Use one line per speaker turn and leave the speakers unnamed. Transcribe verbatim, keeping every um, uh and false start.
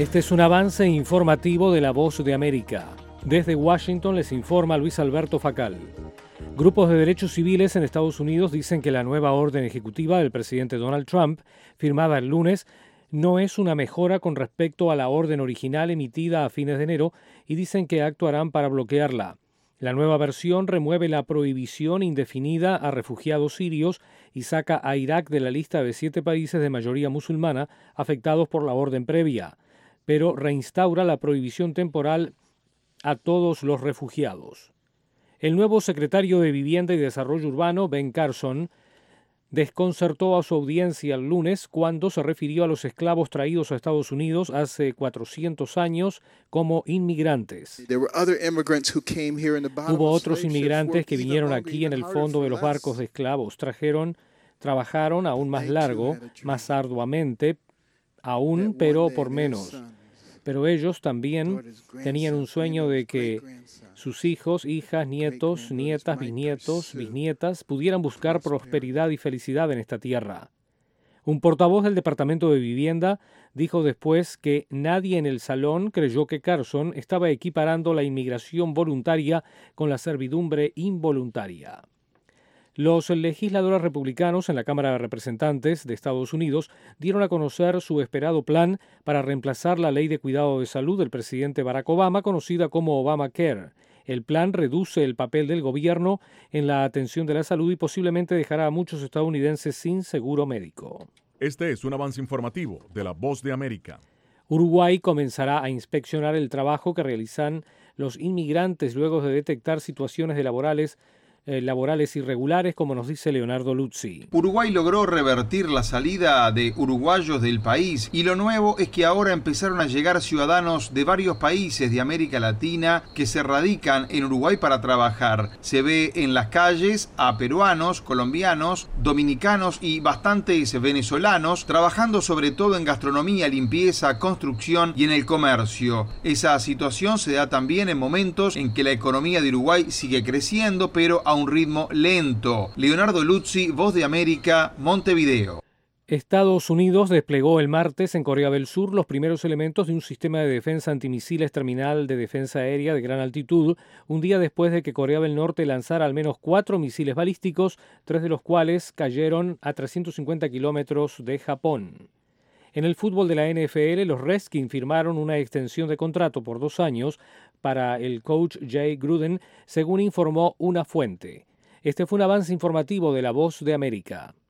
Este es un avance informativo de La Voz de América. Desde Washington les informa Luis Alberto Facal. Grupos de derechos civiles en Estados Unidos dicen que la nueva orden ejecutiva del presidente Donald Trump, firmada el lunes, no es una mejora con respecto a la orden original emitida a fines de enero y dicen que actuarán para bloquearla. La nueva versión remueve la prohibición indefinida a refugiados sirios y saca a Irak de la lista de siete países de mayoría musulmana afectados por la orden previa, pero reinstaura la prohibición temporal a todos los refugiados. El nuevo secretario de Vivienda y Desarrollo Urbano, Ben Carson, desconcertó a su audiencia el lunes cuando se refirió a los esclavos traídos a Estados Unidos hace cuatrocientos años como inmigrantes. Hubo otros inmigrantes que vinieron aquí en el fondo de los barcos de esclavos. Trajeron, trabajaron aún más largo, más arduamente, aún, pero por menos. Pero ellos también tenían un sueño de que sus hijos, hijas, nietos, nietas, bisnietos, bisnietas pudieran buscar prosperidad y felicidad en esta tierra. Un portavoz del Departamento de Vivienda dijo después que nadie en el salón creyó que Carson estaba equiparando la inmigración voluntaria con la servidumbre involuntaria. Los legisladores republicanos en la Cámara de Representantes de Estados Unidos dieron a conocer su esperado plan para reemplazar la ley de cuidado de salud del presidente Barack Obama, conocida como Obamacare. El plan reduce el papel del gobierno en la atención de la salud y posiblemente dejará a muchos estadounidenses sin seguro médico.
Este es un avance informativo de La Voz de América.
Uruguay comenzará a inspeccionar el trabajo que realizan los inmigrantes luego de detectar situaciones de laborales Eh, laborales irregulares, como nos dice Leonardo Luzzi.
Uruguay logró revertir la salida de uruguayos del país y lo nuevo es que ahora empezaron a llegar ciudadanos de varios países de América Latina que se radican en Uruguay para trabajar. Se ve en las calles a peruanos, colombianos, dominicanos y bastantes venezolanos trabajando sobre todo en gastronomía, limpieza, construcción y en el comercio. Esa situación se da también en momentos en que la economía de Uruguay sigue creciendo, pero a un ritmo lento. Leonardo Luzzi, Voz de América, Montevideo.
Estados Unidos desplegó el martes en Corea del Sur los primeros elementos de un sistema de defensa antimisiles terminal de defensa aérea de gran altitud, un día después de que Corea del Norte lanzara al menos cuatro misiles balísticos, tres de los cuales cayeron a trescientos cincuenta kilómetros de Japón. En el fútbol de la N F L, los Redskins firmaron una extensión de contrato por dos años para el coach Jay Gruden, según informó una fuente. Este fue un avance informativo de La Voz de América.